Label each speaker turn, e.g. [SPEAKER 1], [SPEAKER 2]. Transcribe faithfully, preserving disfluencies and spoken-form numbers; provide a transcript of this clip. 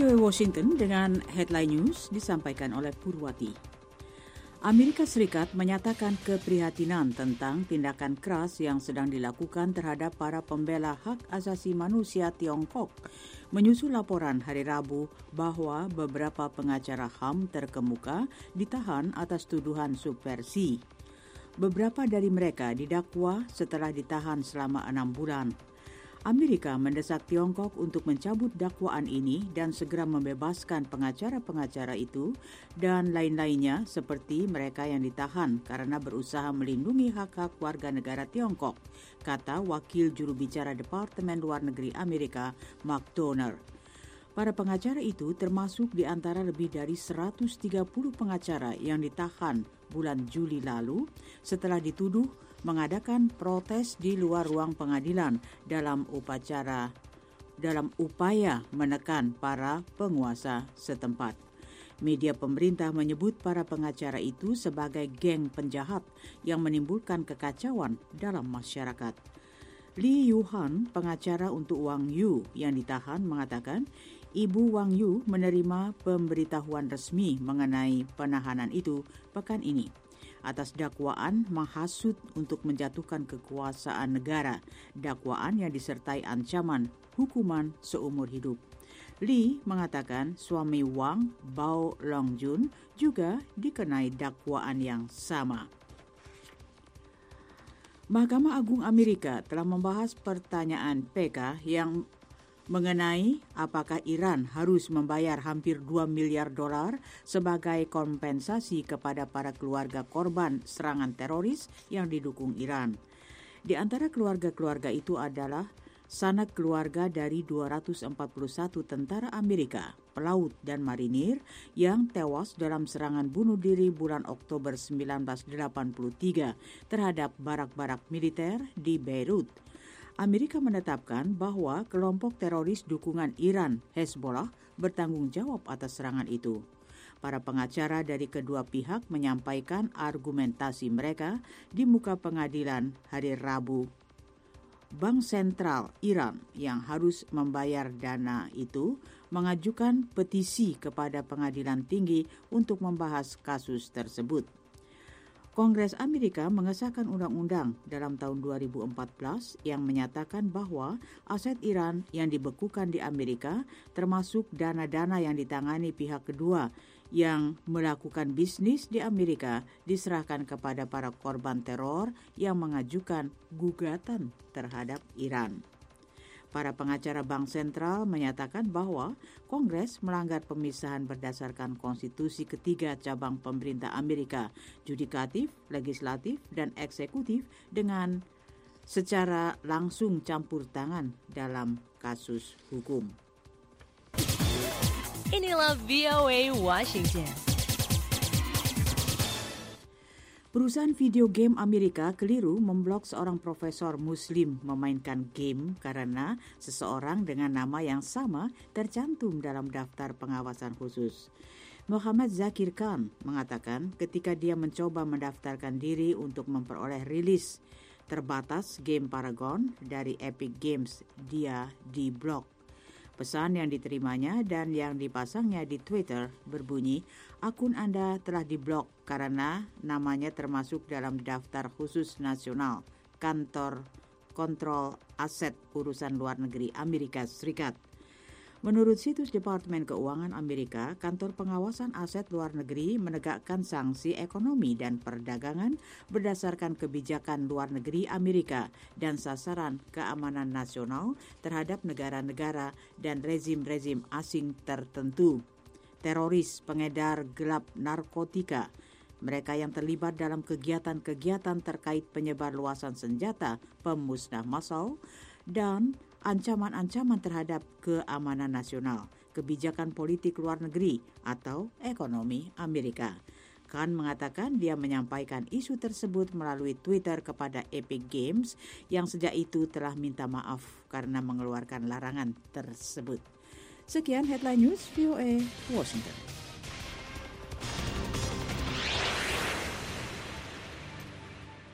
[SPEAKER 1] V O A Washington dengan headline news disampaikan oleh Purwati. Amerika Serikat menyatakan keprihatinan tentang tindakan keras yang sedang dilakukan terhadap para pembela hak asasi manusia Tiongkok, menyusul laporan hari Rabu bahwa beberapa pengacara H A M terkemuka ditahan atas tuduhan subversi. Beberapa dari mereka didakwa setelah ditahan selama enam bulan. Amerika mendesak Tiongkok untuk mencabut dakwaan ini dan segera membebaskan pengacara-pengacara itu dan lain-lainnya seperti mereka yang ditahan karena berusaha melindungi hak-hak warga negara Tiongkok, kata Wakil Juru Bicara Departemen Luar Negeri Amerika, Mark Donner. Para pengacara itu termasuk di antara lebih dari seratus tiga puluh pengacara yang ditahan bulan Juli lalu setelah dituduh mengadakan protes di luar ruang pengadilan dalam upacara dalam upaya menekan para penguasa setempat. Media pemerintah menyebut para pengacara itu sebagai geng penjahat yang menimbulkan kekacauan dalam masyarakat. Lee Yuhan, pengacara untuk Wang Yu yang ditahan, mengatakan Ibu Wang Yu menerima pemberitahuan resmi mengenai penahanan itu pekan ini atas dakwaan menghasut untuk menjatuhkan kekuasaan negara, dakwaan yang disertai ancaman hukuman seumur hidup. Lee mengatakan suami Wang, Bao Longjun, juga dikenai dakwaan yang sama. Mahkamah Agung Amerika telah membahas pertanyaan P K yang mengenai apakah Iran harus membayar hampir dua miliar dolar sebagai kompensasi kepada para keluarga korban serangan teroris yang didukung Iran. Di antara keluarga-keluarga itu adalah sanak keluarga dari dua ratus empat puluh satu tentara Amerika, pelaut dan marinir yang tewas dalam serangan bunuh diri bulan Oktober seribu sembilan ratus delapan puluh tiga terhadap barak-barak militer di Beirut. Amerika menetapkan bahwa kelompok teroris dukungan Iran, Hezbollah, bertanggung jawab atas serangan itu. Para pengacara dari kedua pihak menyampaikan argumentasi mereka di muka pengadilan hari Rabu. Bank Sentral Iran yang harus membayar dana itu mengajukan petisi kepada pengadilan tinggi untuk membahas kasus tersebut. Kongres Amerika mengesahkan undang-undang dalam tahun dua ribu empat belas yang menyatakan bahwa aset Iran yang dibekukan di Amerika, termasuk dana-dana yang ditangani pihak kedua yang melakukan bisnis di Amerika, diserahkan kepada para korban teror yang mengajukan gugatan terhadap Iran. Para pengacara Bank Sentral menyatakan bahwa Kongres melanggar pemisahan berdasarkan konstitusi ketiga cabang pemerintah Amerika, yudikatif, legislatif, dan eksekutif dengan secara langsung campur tangan dalam kasus hukum.
[SPEAKER 2] Inilah V O A Washington.
[SPEAKER 1] Perusahaan video game Amerika keliru memblok seorang profesor Muslim memainkan game karena seseorang dengan nama yang sama tercantum dalam daftar pengawasan khusus. Muhammad Zakir Khan mengatakan ketika dia mencoba mendaftarkan diri untuk memperoleh rilis terbatas game Paragon dari Epic Games, dia diblok. Pesan yang diterimanya dan yang dipasangnya di Twitter berbunyi, akun Anda telah diblok karena namanya termasuk dalam daftar khusus nasional Kantor Kontrol Aset Urusan Luar Negeri Amerika Serikat. Menurut situs Departemen Keuangan Amerika, Kantor Pengawasan Aset Luar Negeri menegakkan sanksi ekonomi dan perdagangan berdasarkan kebijakan luar negeri Amerika dan sasaran keamanan nasional terhadap negara-negara dan rezim-rezim asing tertentu. Teroris, pengedar gelap narkotika, mereka yang terlibat dalam kegiatan-kegiatan terkait penyebarluasan senjata pemusnah massal, dan ancaman-ancaman terhadap keamanan nasional, kebijakan politik luar negeri, atau ekonomi Amerika. Khan mengatakan dia menyampaikan isu tersebut melalui Twitter kepada Epic Games yang sejak itu telah minta maaf karena mengeluarkan larangan tersebut. Sekian headline news V O A Washington.